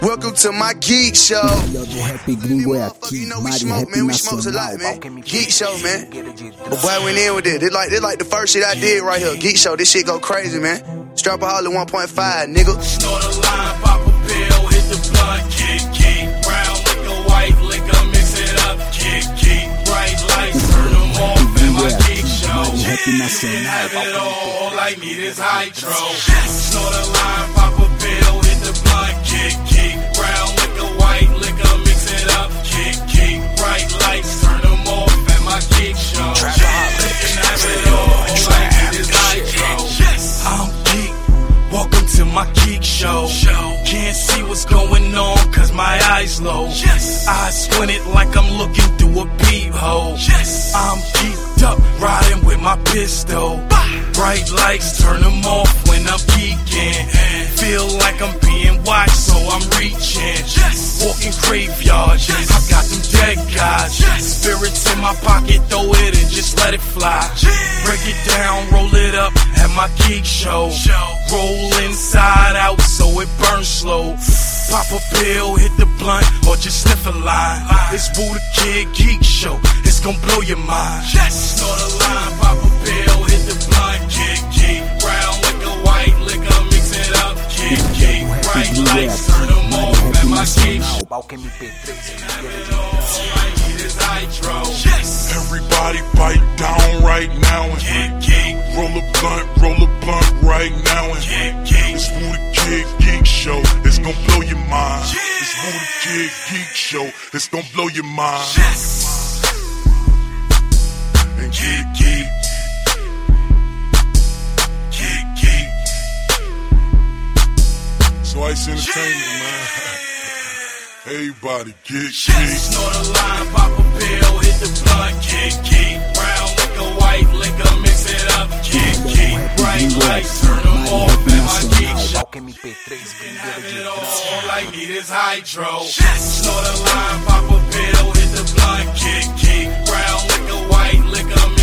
Welcome to my geek show. Yo, do rap gringo é aqui, You know we Mari smoke, Rap man. We smoke a Nacional. lot, man. Geek show, man. But boy, went in with it. They like the first shit I did right here. Geek show. This shit go crazy, man. Strap a Holly 1.5, nigga. Snort a line, pop a pill, hit the blunt, kick, brown liquor, white liquor, mix it up, kick, bright lights, turn them off in my geek show. Can't have it all I need is hydro. Snort a line, pop a pill, hit the blunt, kick, brown liquor, white liquor, mix it up, kick, bright lights, turn them off at my geek show. Can't have it all I need is hydro. I'm geek. Welcome to my geek show. Can't see what's going on cause my eyes low. I squinted like I'm looking through a peephole. I'm geeked up, riding with my pistol. Bright lights, turn them off when I'm geeking. Feel like I'm being watched, so I'm reaching. Walking graveyard, I got them dead guys. Spirits in my pocket, throw it and just let it fly. Break it down, roll it up at my geek show. Roll inside out so it burns slow. Pop a pill, hit the blunt, or just sniff a line. It's Buddha Kid Geek Show, it's gon' blow your mind. Snort a line, pop a pill, hit the blunt, kick, brown liquor, white liquor, mix it up, kick, bright lights, turn them off at my geek show. All I need is hydro. Everybody bite down right now and roll a blunt right now and it's Buddha Kid Geek Show, it's gon' blow your mind. It's Buddha Kid Geek Show, it's gon' blow your mind. And geek. So Ice Entertainment, man. Everybody get geek. Snort a line, pop a pill, hit the blunt, kick, brown liquor, white liquor, mix it up, kick, bright lights, turn them off at my geek show. Can't have it all I need is hydro. Snort a line, pop a pill, hit the blunt, kick, brown liquor, white liquor,